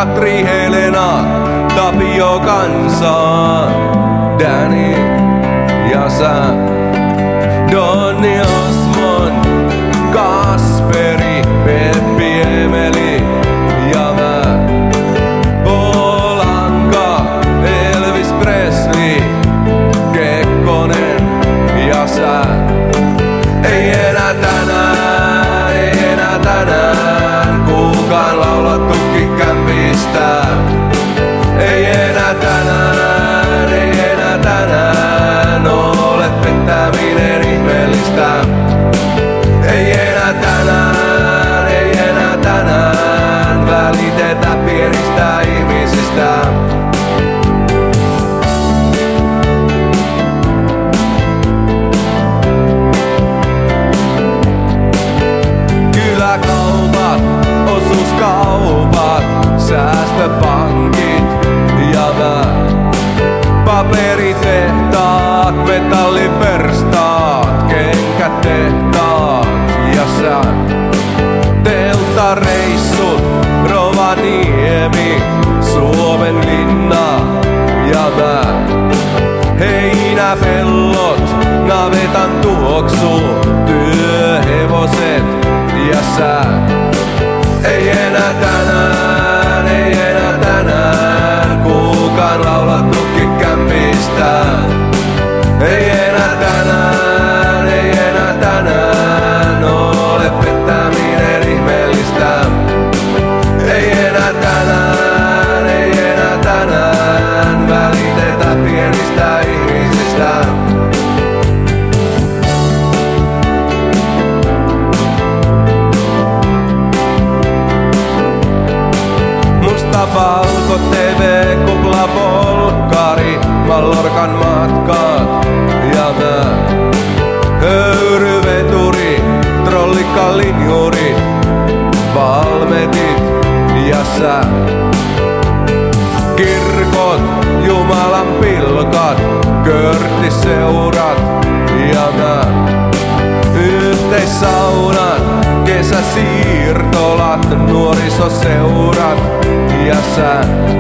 Katri, Helena, Tapio, Kansa, Danny ja sä, Donni, Osmond, Kasperi, Peppi, Emeli ja mä, Paul Anka, Elvis Presley, Kekkonen ja sä. Ei enää tänään kukaan laula tukkikämpistä. Ei enää tänään ole pettäminen ihmeellistä. Ei enää tänään välitetä pienistä ihmisistä. Kyläkaupat, osuuskaupat, säästöpankit ja mä. Paperitehtaat, metalliverstaat, kenkätehtaat ja sä. Telttareissut, Rovaniemi, Suomenlinna ja mä. Heinäpellot, navetan tuoksu, työhevoset ja sä. Ei enää tänään kukaan laula tukkikämpistä. Ei enää tänään ole pettäminen ihmeellistä. Ei enää tänään välitetä pienistä ihmisistä. Valko TV, kupla, volkkari, Mallorcan matkat ja mä. Höyryveturi, trollikkalinjurit, valmetit ja sä. Kirkot, Jumalan pilkat, körttiseurat ja mä. Yhteissaunat, kesäsiirtolat, nuorisoseurat ja sä.